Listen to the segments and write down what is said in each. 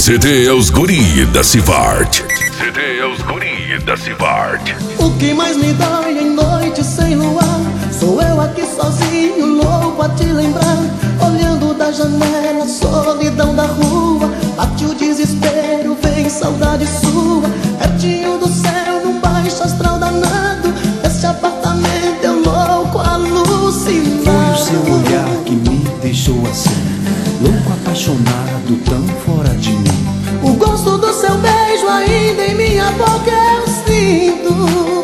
CD é os guri da Civart. CD é os guri da Civart. O que mais me dói em noite sem luar, sou eu aqui sozinho, louco a te lembrar. Olhando da janela, solidão da rua, bate o desespero, vem saudade sua. Pertinho do céu, num baixo astral danado, esse apartamento eu louco alucinado. Foi o seu olhar que me deixou assim, louco apaixonado, tão fora de mim. O gosto do seu beijo ainda em minha boca eu sinto,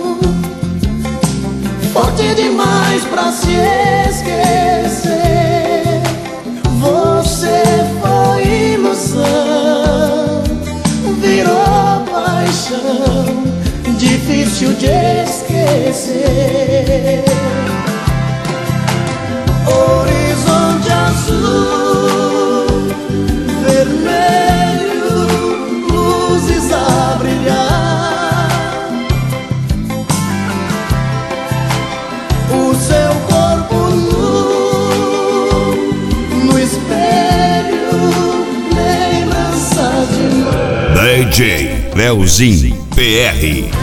forte demais pra se esquecer. Você foi ilusão, virou paixão, difícil de esquecer. Horizonte azul, vermelho, luzes a brilhar. O seu corpo nu, no espelho, lembrança de nós. DJ Leozinho PR.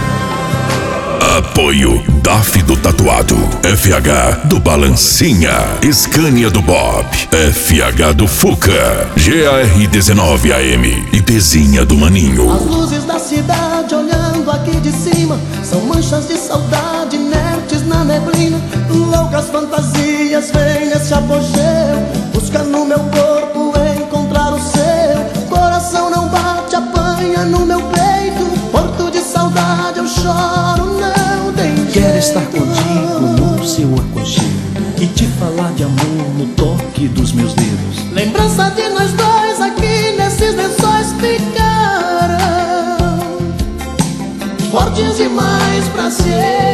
Apoio DAF do Tatuado, FH do Balancinha, Scania do Bob, FH do Fuca, GAR19AM e Pezinha do Maninho. As luzes da cidade olhando aqui de cima são manchas de saudade inertes na neblina. Loucas fantasias vêm nesse apogeu, busca no meu corpo encontrar o seu. Coração não bate, apanha no meu peito, porto de saudade eu choro, não tem jeito. Quero estar contigo no seu aconchego e te falar de amor no toque dos meus dedos. Lembrança de nós dois aqui nesses lençóis ficarão, fortes demais pra ser